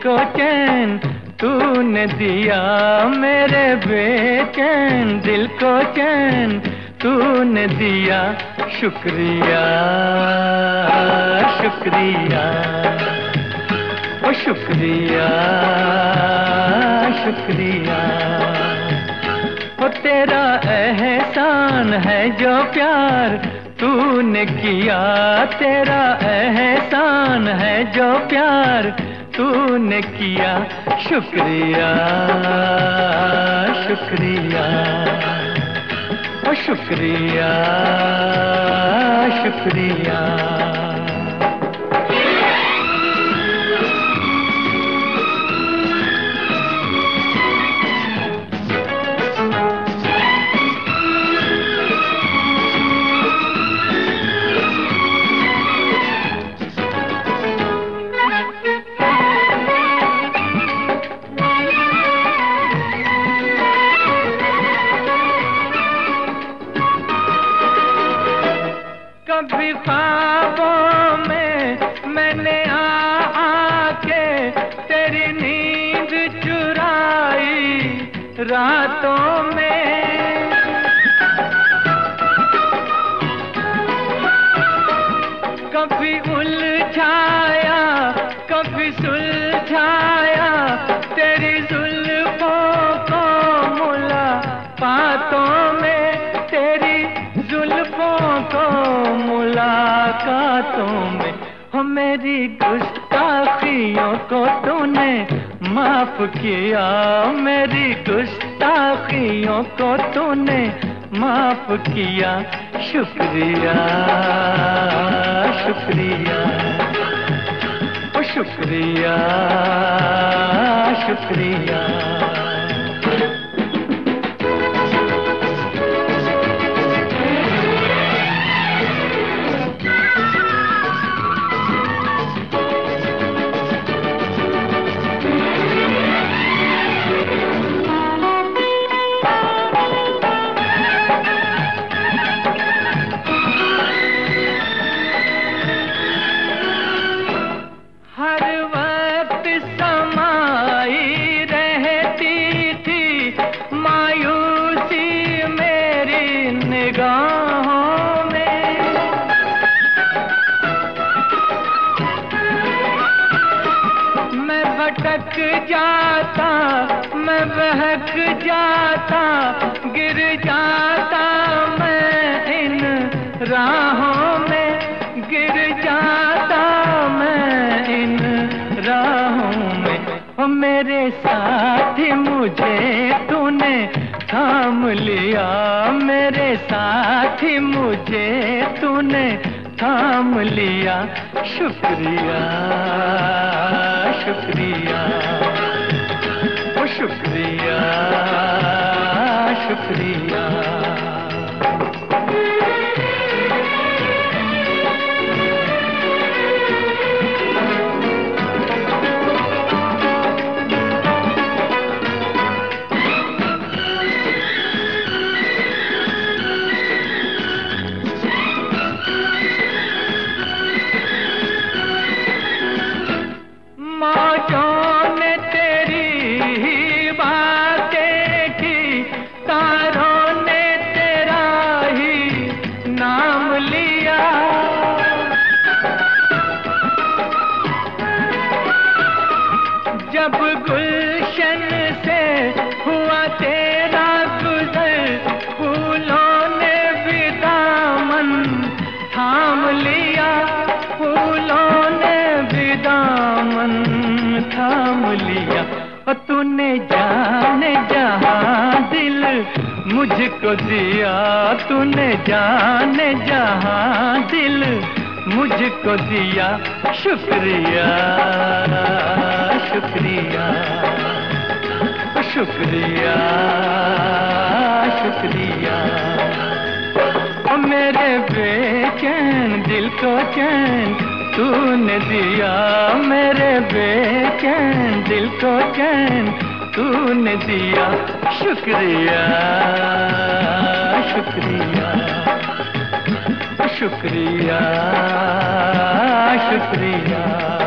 को चैन तूने दिया, मेरे बेचैन दिल को चैन तूने दिया। शुक्रिया शुक्रिया ओ शुक्रिया शुक्रिया। ओ तेरा एहसान है जो प्यार तूने किया, तेरा एहसान है जो प्यार तूने किया। शुक्रिया शुक्रिया ओ शुक्रिया शुक्रिया। कभी ख्वाबों में मैंने आके तेरी नींद चुराई रातों में। कभी उलझाया कभी सुलझाया तेरी जुल्फों को मुलाकातों में, तेरी जुल्फों को मुलाकातों में। हो मेरी गुस्ताखियों को तूने माफ किया, मेरी गुस्ताखियों को तूने माफ किया। शुक्रिया शुक्रिया ओ शुक्रिया शुक्रिया। हर वक्त समाई रहती थी मायूसी मेरी निगाहों में। मैं भटक जाता मैं बहक जाता गिर जाता मैं इन राहों में, गिर जाता इन राहों में। ओ मेरे साथी मुझे तूने थाम लिया, मेरे साथी मुझे तूने थाम लिया। शुक्रिया शुक्रिया ओ शुक्रिया शुक्रिया। मौजों ने तेरी ही बातें की, तारों ने तेरा ही नाम लिया। जब गुलशन से हुआ तेरा गुजर, फूलों ने भी दामन थाम लिया, फूलों ने भी दामन थाम लिया। और तूने जाने जहां दिल मुझको दिया, तूने जाने जहां दिल मुझको दिया। शुक्रिया शुक्रिया शुक्रिया शुक्रिया। ओ मेरे बेचैन दिल को चैन तूने दिया, मेरे बेचैन दिल को चैन तूने दिया। शुक्रिया शुक्रिया शुक्रिया शुक्रिया।